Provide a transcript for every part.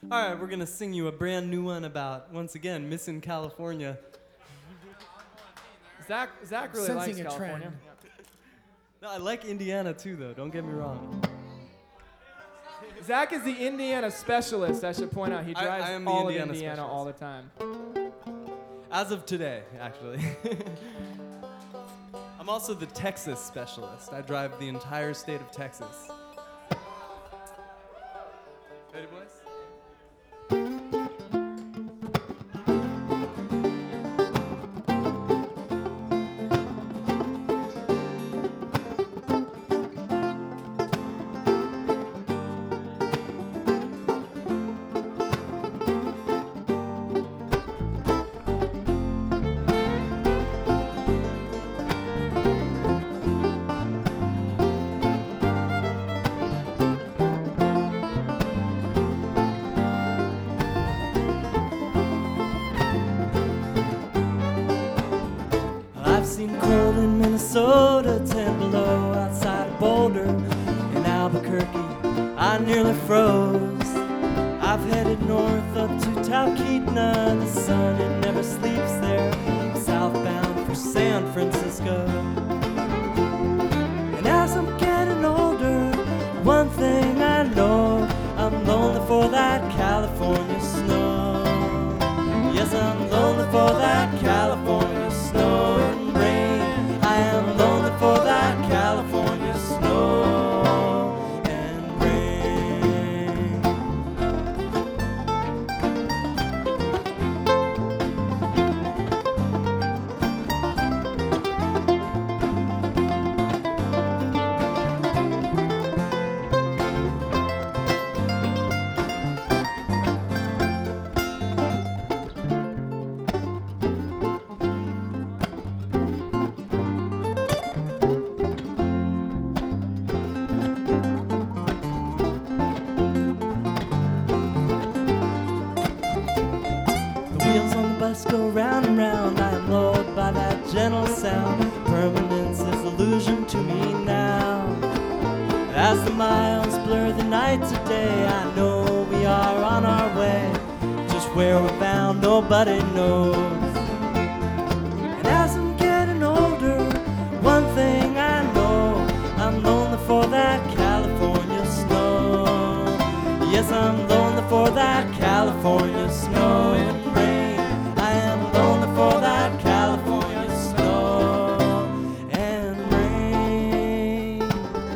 All right, we're gonna sing you a brand new one about, once again, missing California. Zach really Sensing likes a California. trend. No, I like Indiana too, though. Don't get me wrong. Zach is the Indiana specialist. I should point out he drives I am the all Indiana of Indiana specialist. all the time. As of today, actually. I'm also the Texas specialist. I drive the entire state of Texas. Ready, boys? I've seen cold in Minnesota, 10 below outside of Boulder. In Albuquerque, I nearly froze. I've headed north up to Talkeetna. The sun, it never sleeps there. I'm southbound for San Francisco. And as I'm getting older, one thing I know, I'm lonely for that California snow. Yes, I'm lonely for that California snow and rain. I am lonely for that California snow and rain. The wheels on the bus go round and round. I am lulled by that gentle sound. Permanence is illusion to me now. As the miles blur the night to day, I know we are on our way. Just where we're bound, nobody knows. And as I'm getting older, one thing I know, I'm lonely for that California snow. Yes, I'm lonely for that California snow and rain. I am lonely for that California snow and rain.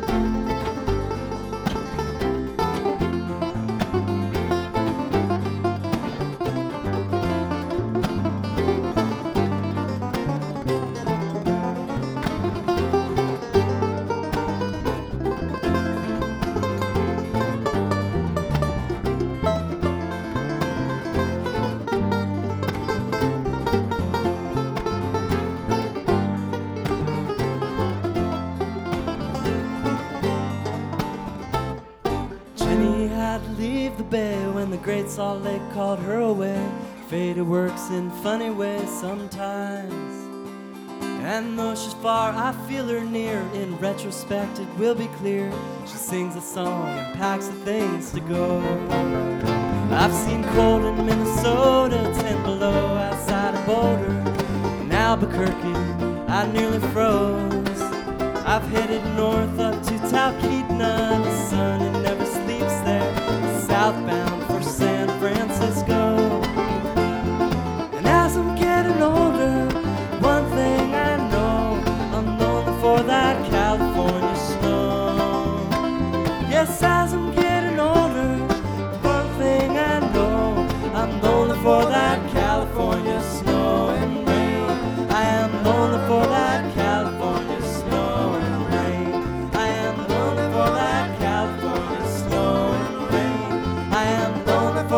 Jenny had to leave the bay when the Great Salt Lake called her away. Fate, it works in funny ways sometimes. And though she's far, I feel her near. In retrospect, it will be clear. She sings a song and packs the things to go. I've seen cold in Minnesota, 10 below outside of Boulder. In Albuquerque, I nearly froze. I've headed north up to Talkeetna. The sun, it never sleeps there. Southbound for San Francisco. And as I'm getting older, one thing I know, I'm lonely for that California snow. Yes, as I'm getting older, one thing I know, I'm lonely for that California snow and rain. I am lonely for that California snow and rain. I am lonely for that California snow and rain. I am lonely for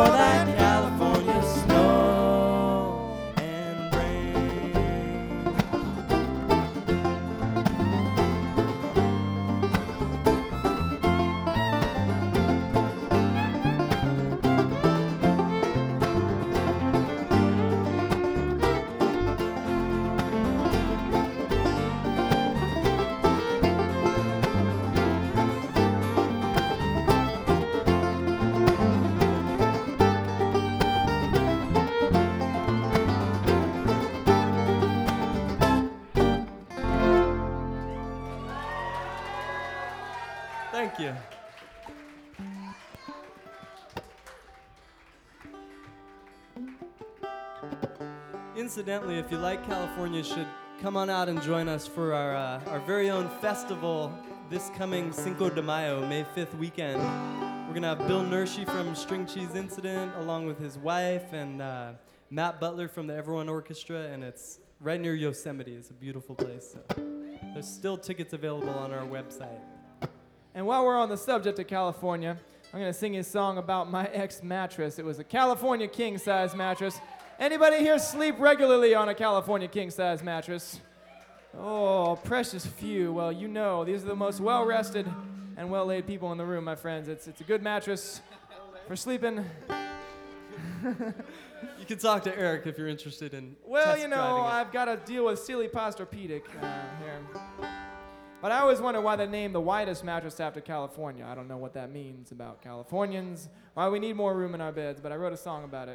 Incidentally, if you like California, you should come on out and join us for our very own festival this coming Cinco de Mayo, May 5th weekend. We're going to have Bill Nershi from String Cheese Incident along with his wife and Matt Butler from the Everyone Orchestra, and it's right near Yosemite. It's a beautiful place. So there's still tickets available on our website. And while we're on the subject of California, I'm going to sing you a song about my ex-mattress. It was a California king-size mattress. Anybody here sleep regularly on a California king-size mattress? Oh, precious few. Well, you know, these are the most well-rested and well-laid people in the room, my friends. It's a good mattress for sleeping. You can talk to Eric if you're interested in Well, test you know, driving it. I've got to deal with Sealy Posturepedic here. But I always wonder why they named the widest mattress after California. I don't know what that means about Californians, why we need more room in our beds, but I wrote a song about it.